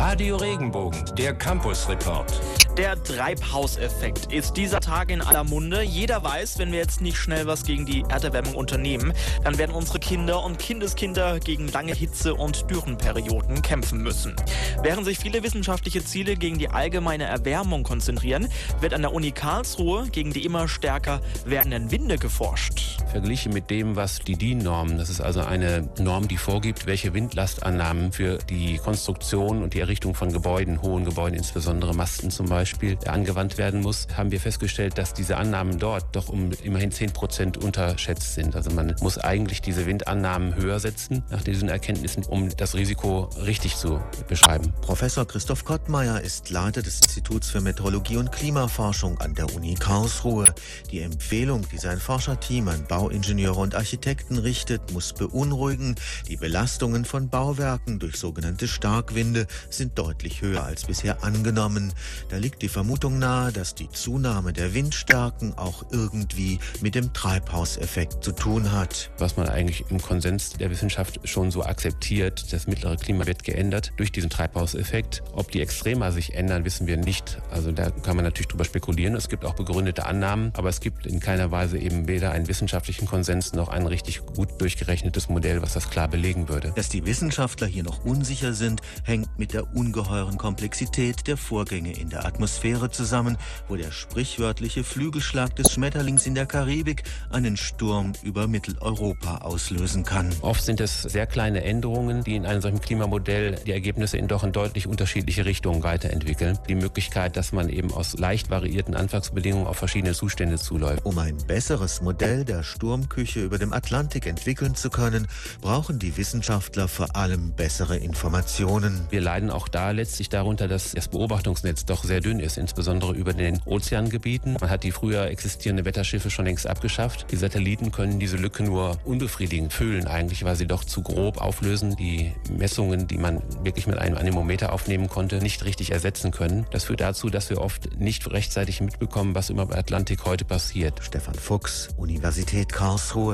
Radio Regenbogen, der Campus Report. Der Treibhauseffekt ist dieser Tage in aller Munde. Jeder weiß, wenn wir jetzt nicht schnell was gegen die Erderwärmung unternehmen, dann werden unsere Kinder und Kindeskinder gegen lange Hitze- und Dürrenperioden kämpfen müssen. Während sich viele wissenschaftliche Ziele gegen die allgemeine Erwärmung konzentrieren, wird an der Uni Karlsruhe gegen die immer stärker werdenden Winde geforscht. Verglichen mit dem, was die DIN-Norm, das ist also eine Norm, die vorgibt, welche Windlastannahmen für die Konstruktion und die Errichtung von Gebäuden, hohen Gebäuden, insbesondere Masten zum Beispiel, angewandt werden muss, haben wir festgestellt, dass diese Annahmen dort doch um immerhin 10% unterschätzt sind. Also man muss eigentlich diese Windannahmen höher setzen, nach diesen Erkenntnissen, um das Risiko richtig zu beschreiben. Professor Christoph Kottmeier ist Leiter des Instituts für Meteorologie und Klimaforschung an der Uni Karlsruhe. Die Empfehlung, die sein Forscherteam an Bauingenieure und Architekten richtet, muss beunruhigen. Die Belastungen von Bauwerken durch sogenannte Starkwinde sind deutlich höher als bisher angenommen. Da liegt die Vermutung nahe, dass die Zunahme der Windstärken auch irgendwie mit dem Treibhauseffekt zu tun hat. Was man eigentlich im Konsens der Wissenschaft schon so akzeptiert, das mittlere Klima wird geändert durch diesen Treibhauseffekt. Ob die Extrema sich ändern, wissen wir nicht. Also da kann man natürlich drüber spekulieren. Es gibt auch begründete Annahmen, aber es gibt in keiner Weise eben weder einen wissenschaftlichen Konsens noch ein richtig gut durchgerechnetes Modell, was das klar belegen würde. Dass die Wissenschaftler hier noch unsicher sind, hängt mit der ungeheuren Komplexität der Vorgänge in der Atmosphäre zusammen, wo der sprichwörtliche Flügelschlag des Schmetterlings in der Karibik einen Sturm über Mitteleuropa auslösen kann. Oft sind es sehr kleine Änderungen, die in einem solchen Klimamodell die Ergebnisse in deutlich unterschiedliche Richtungen weiterentwickeln. Die Möglichkeit, dass man eben aus leicht variierten Anfangsbedingungen auf verschiedene Zustände zuläuft. Um ein besseres Modell der Sturmküche über dem Atlantik entwickeln zu können, brauchen die Wissenschaftler vor allem bessere Informationen. Wir leiden auch da letztlich darunter, dass das Beobachtungsnetz doch sehr dünn ist, insbesondere über den Ozeangebieten. Man hat die früher existierenden Wetterschiffe schon längst abgeschafft. Die Satelliten können diese Lücke nur unbefriedigend füllen eigentlich, weil sie doch zu grob auflösen, die Messungen, die man wirklich mit einem Anemometer aufnehmen konnte, nicht richtig ersetzen können. Das führt dazu, dass wir oft nicht rechtzeitig mitbekommen, was im Atlantik heute passiert. Stefan Fuchs, Universität Karlsruhe.